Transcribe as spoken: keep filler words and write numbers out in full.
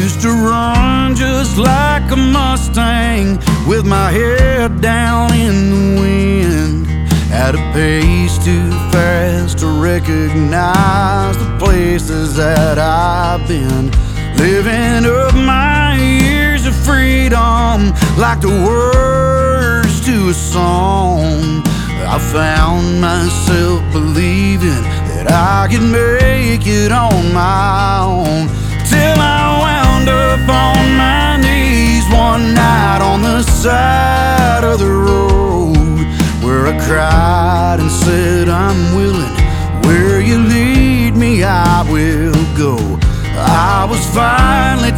used to run just like a Mustang, with my head down in the wind, at a pace too fast to recognize the places that I've been. Living up my years of freedom like the words to a song. I found myself believing that I could make it on my own, till I wound up on my knees one night on the side of the road, where I cried and said, I'm willing, where you lead me I will go. I was finally